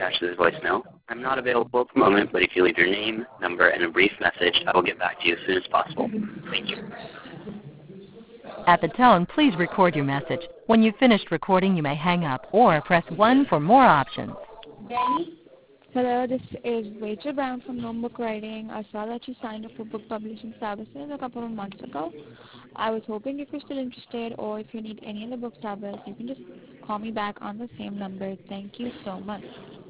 Ashley's voicemail. I'm not available at the moment, but if you leave your name, number, and a brief message, I will get back to you as soon as possible. Thank you. At the tone, please record your message. When you've finished recording, you may hang up or press 1 for more options. Hello, this is Rachel Brown from Gnome Book Writing. I saw that you signed up for book publishing services a couple of months ago. I was hoping if you're still interested or if you need any of the book service, you can just call me back on the same number. Thank you so much.